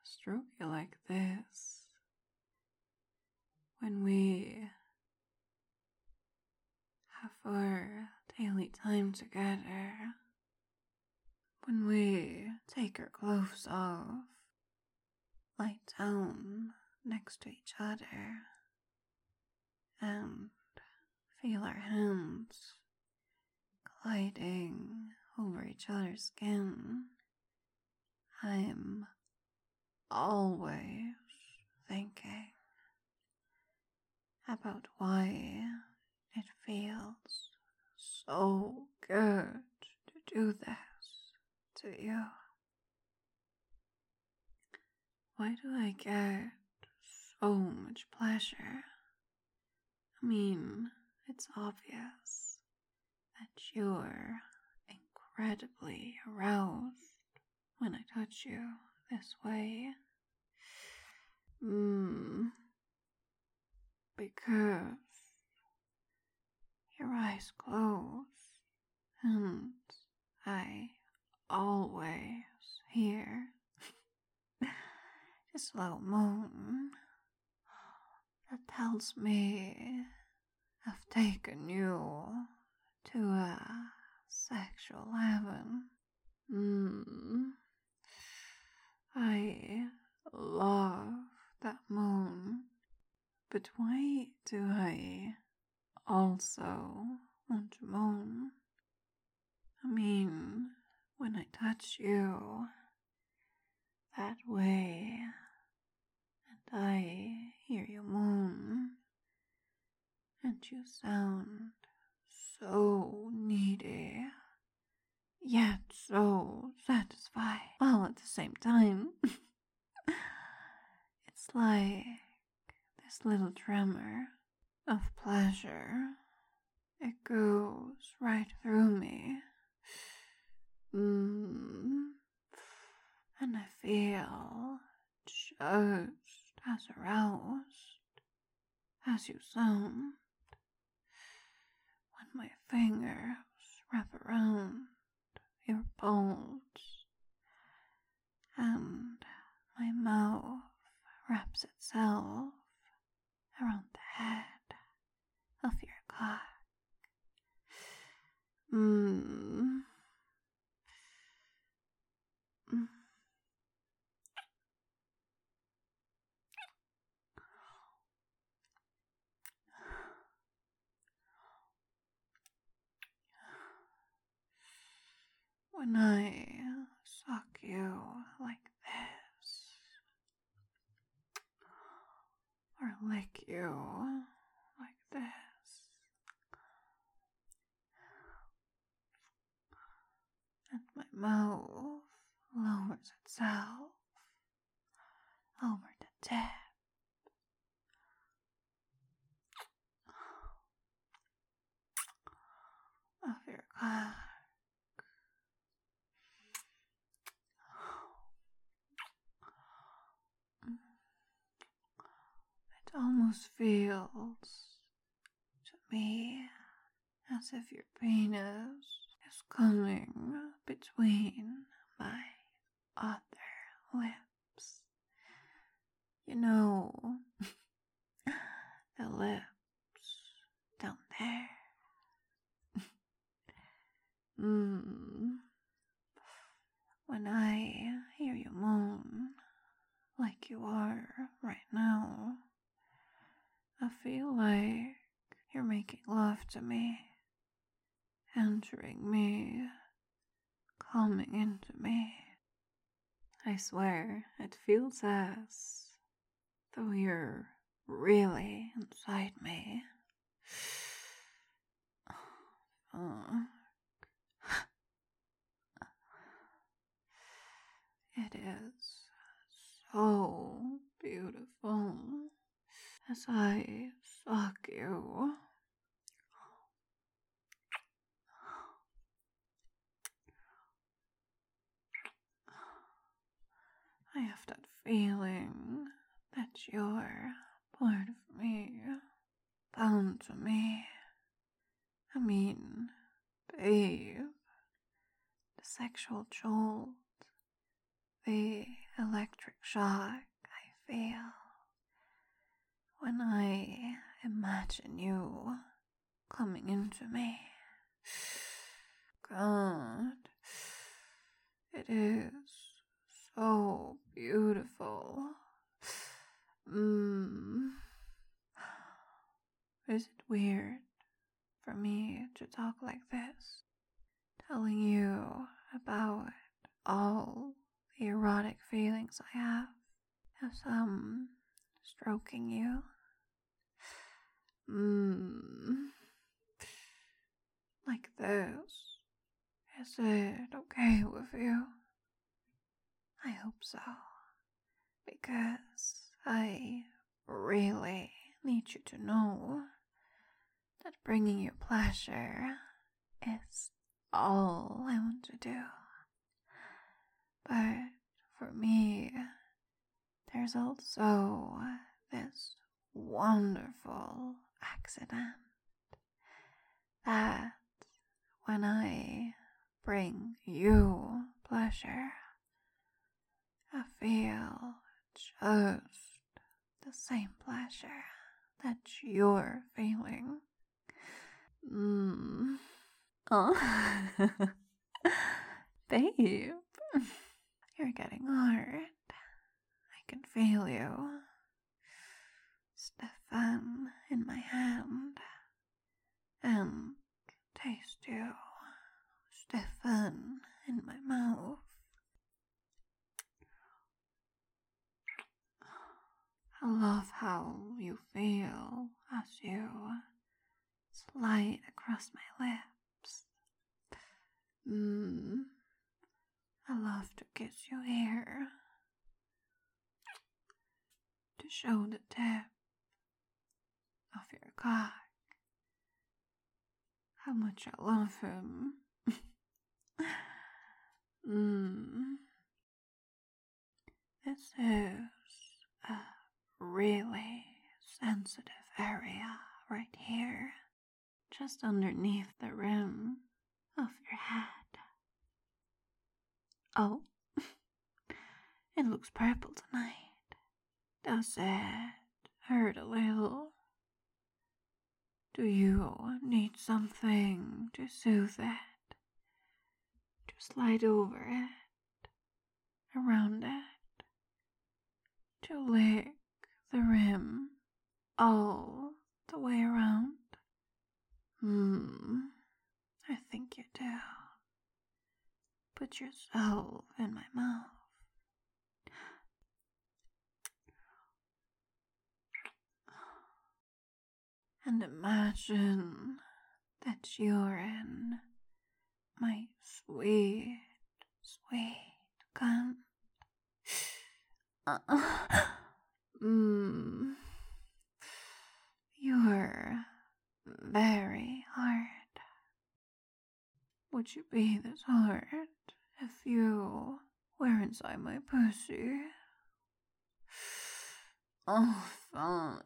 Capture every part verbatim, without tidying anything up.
stroke you like this. When we have our daily time together, when we take our clothes off, lie down next to each other, and feel our hands gliding over each other's skin, I'm always thinking about why it feels so good to do this to you. Why do I get so much pleasure? I mean, it's obvious that you're incredibly aroused when I touch you this way. Hmm. Because your eyes close and I always hear the slow moan that tells me I've taken you to a sexual heaven. Mm. I love that moan, but why do I also want to moan? I mean, when I touch you that way and I hear you moan and you sound so needy yet so satisfied all at the same time. It's like this little tremor of pleasure. It goes right through me. Mm. And I feel just as aroused as you sound when my fingers wrap around your bones and my mouth wraps itself around the head of your cock. Mmm. Mm. When I suck you like this, or lick you like this, and my mouth lowers itself over the tip of your cock. It almost feels to me as if your penis is coming between my other lips. You know, the lips down there. Mmm. When I hear you moan like you are right now, I feel like you're making love to me, entering me, coming into me. I swear, it feels as though you're really inside me. Uh, it is so beautiful as I suck you. I have that feeling that you're part of me, bound to me. I mean, babe, the sexual jolt, the electric shock I feel when I imagine you coming into me. God, it is so beautiful. Mmm. Is it weird for me to talk like this? Telling you about all the erotic feelings I have as I'm stroking you. Mmm. Like this. Is it okay with you? I hope so. Because I really need you to know that bringing you pleasure is all I want to do. But for me, there's also this wonderful accident that when I bring you pleasure, I feel just the same pleasure that you're feeling. Mmm. Oh. Babe, you're getting hard. I can feel you. Stefan in my hand. And taste you. Stefan in my mouth. I love how you feel as you slide across my lips. Mmm. I love to kiss you here. To show the tip of your cock how much I love him. Mmm. This is a really sensitive area right here, just underneath the rim of your head. Oh, it looks purple tonight. Does it hurt a little? Do you need something to soothe it? To slide over it, around it, to lick the rim all the way around? Hmm, I think you do. Put yourself in my mouth. And imagine that you're in my sweet, sweet cunt. Uh, mm, you're very hard. Would you be this hard if you were inside my pussy? Oh, fuck.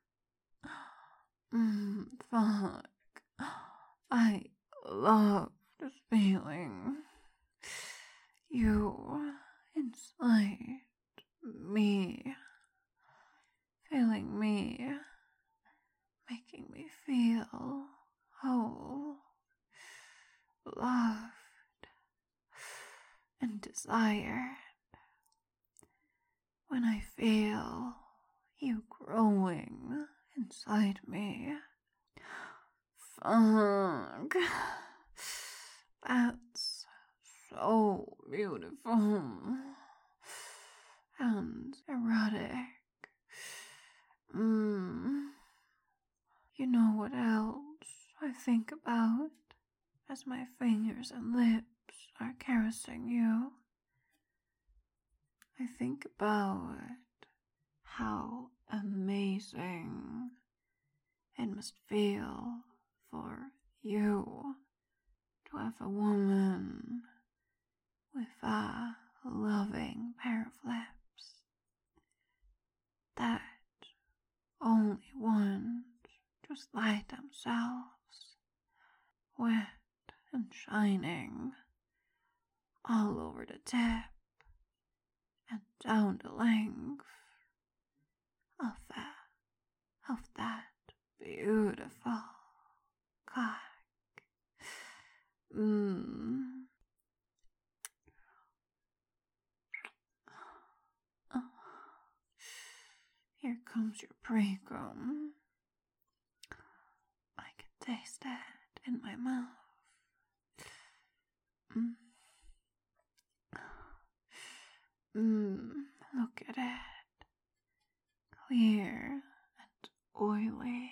Mm, fuck. I love this feeling. You inside me. Feeling me. Making me feel whole. Loved. And desired. When I feel you growing inside me. Fuck. That's so beautiful. And erotic. Mmm. You know what else I think about as my fingers and lips are caressing you? I think about how amazing it must feel for you to have a woman with a loving pair of lips that only want to slide themselves wet and shining all over the tip and down the length of that, of that beautiful cock. Mmm. Oh, here comes your pregum. I can taste it in my mouth. Mmm. Mmm. Look at it. Clear and oily,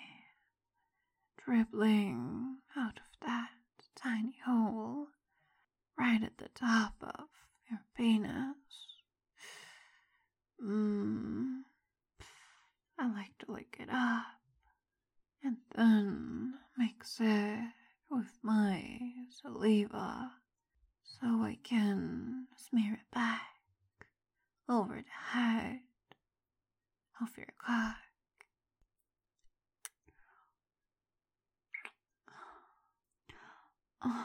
dribbling out of that tiny hole right at the top of your penis. Mmm. I like to lick it up and then mix it with my saliva so I can smear it back over the head of your cock. Oh,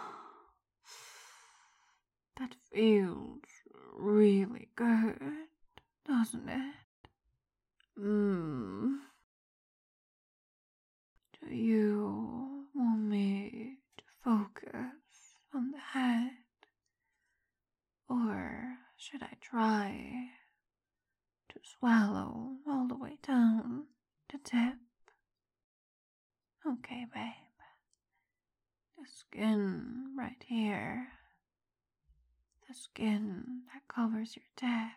that feels really good, doesn't it? Mmm. Do you want me to focus on the head? Or should I try to swallow all the way down the tip? Okay, babe. The skin right here. The skin that covers your tip.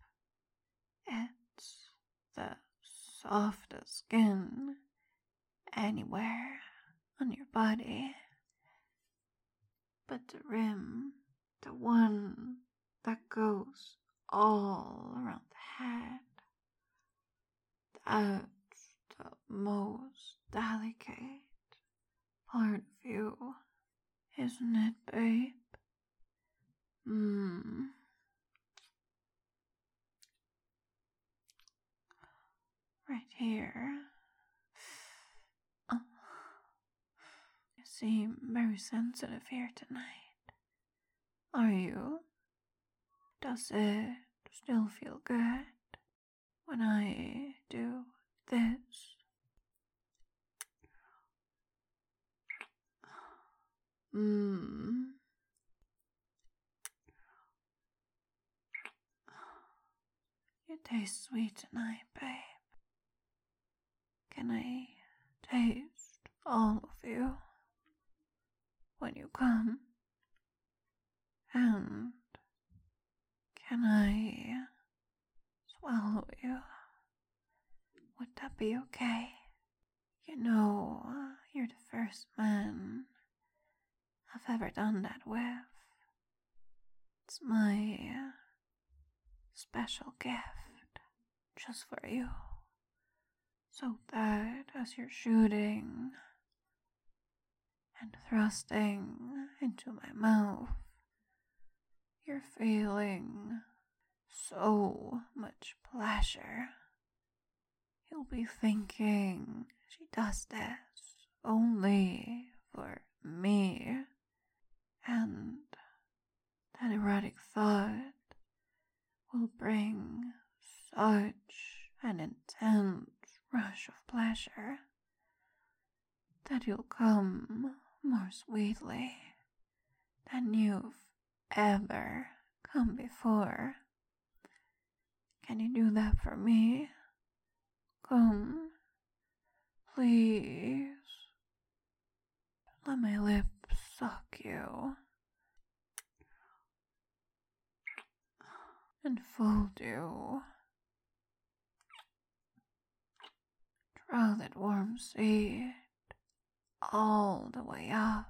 It's the softest skin anywhere on your body. But the rim, the one that goes all around the head, that's the most delicate part of you, isn't it, babe? Mmm. Right here. Oh. You seem very sensitive here tonight. Are you? Does it still feel good when I do this? Mmm. You taste sweet tonight, babe. Can I taste all of you when you come? And can I swallow you? Would that be okay? You know, you're the first man I've ever done that with. It's my special gift just for you. So that as you're shooting and thrusting into my mouth, you're feeling so much pleasure. You'll be thinking she does this only for me, and that erotic thought will bring such an intense rush of pleasure that you'll come more sweetly than you've ever come before. Can you do that for me? Come, please. Let my lips suck you and fold you. Draw that warm seed all the way up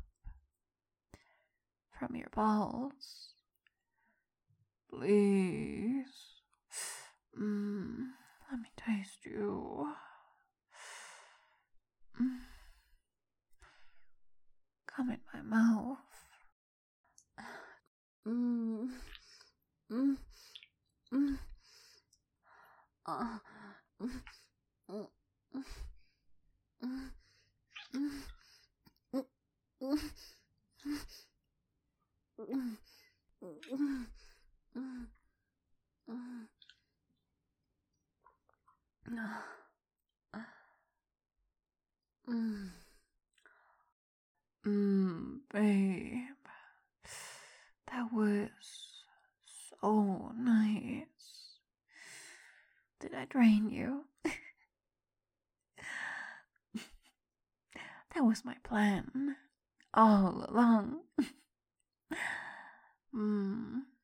from your balls. Please. Mmm. Let me taste you. Mm. Come in my mouth. Mmm. Mmm. Mmm. Uh. Mm. Mm. Mm. Mm. Mm. Mm. Mm. Mm. Mm. Mm. Mm, babe. That was so nice. Did I drain you? That was my plan all along. mm,